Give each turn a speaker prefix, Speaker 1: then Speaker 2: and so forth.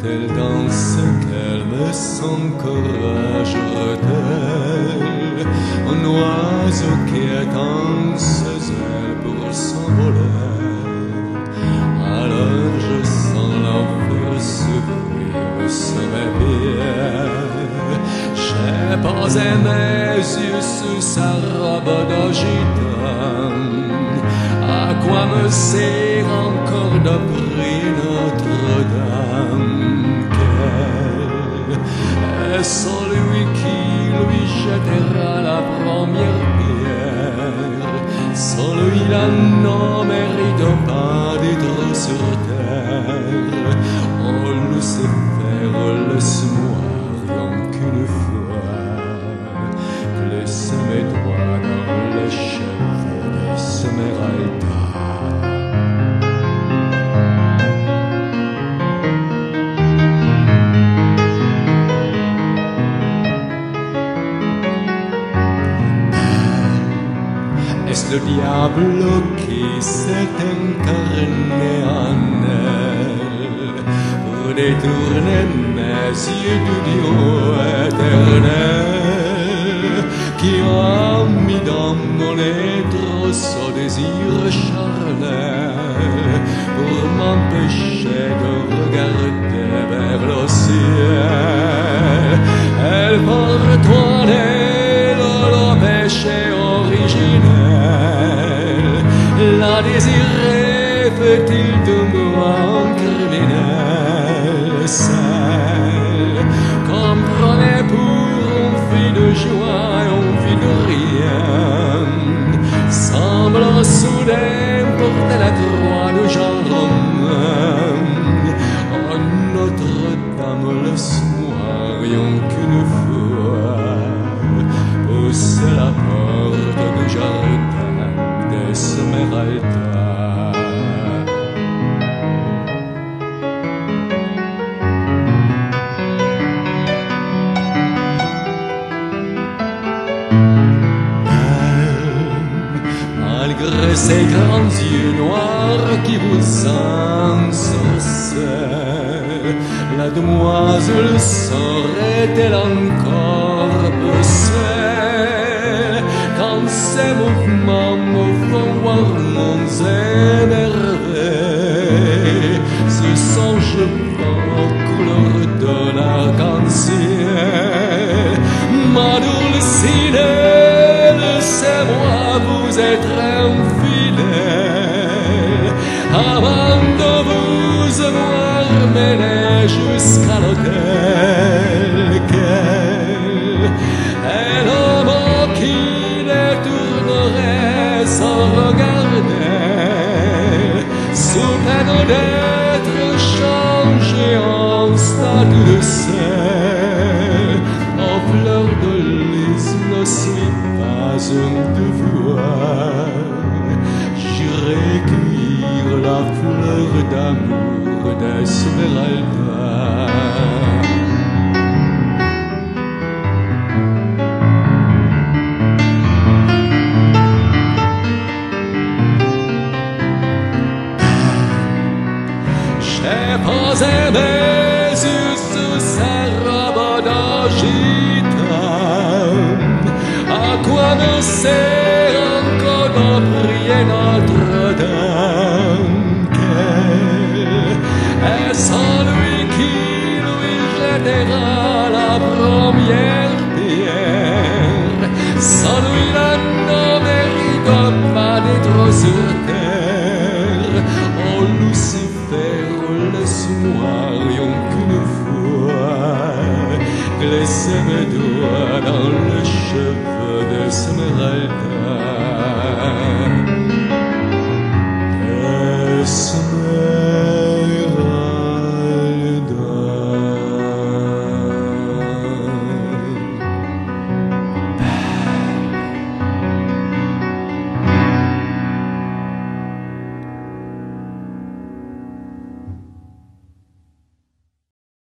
Speaker 1: elle danse, qu'elle me s'encourage-t-elle, un oiseau qui étend ses ailes pour s'envoler. Alors je sens l'enfer s'ouvrir sous mes pieds. J'ai posé mes yeux sous sa robe d'agitane. À quoi me sert encore de prier Notre-Dame? Quel est celui qui lui jettera la première pierre? Celui-là ne mérite pas d'être sur terre. Oh Lucifer, laisse-moi rien qu'une fois glisser mes doigts dans les cheveux d'Esmeralda. Est-ce le diable qui s'est incarné en elle pour détourner mes yeux du Dieu éternel, qui a mis dans mon être ce désir charnel pour m'empêcher de regarder vers le ciel? Elle porte en elle le péché originel. La désirer fait-il de moi un criminel? Celle qu'on prenait pour une fille de joie et une fille de rien semble soudain porter la croix de Jean Romain. Oh Notre-Dame, laisse-moi rien qu'une fois pousser la porte du jardin d'Esmeralda. Malgré ses grands yeux noirs qui vous ensorcellent, la demoiselle serait-elle encore possible? Quand ses mouvements me font voir mon émerveil, ce sont cheveux aux couleurs de l'arc-en-ciel. Ma Dulcinée, laissez-moi vous être infidèle, avant de vous avoir mené jusqu'à l'autel. Quel est l'homme qui détournerait sans regarder, sous peine d'être changé en statue de sel? En fleur de lys ne suis pas un devoir, j'irai cueillir la fleur d'amour d'Esmeralda. J'ai posé mes yeux sous sa robe d'agitane. À quoi me sert encore de prier Notre-Dame? Quel est celui qui lui jettera la première pierre? Celui-là ne mérite pas d'être sur terre. Oh Lucifer, laisse-moi rien qu'une fois glisser mes doigts dans les cheveux d'Esmeralda.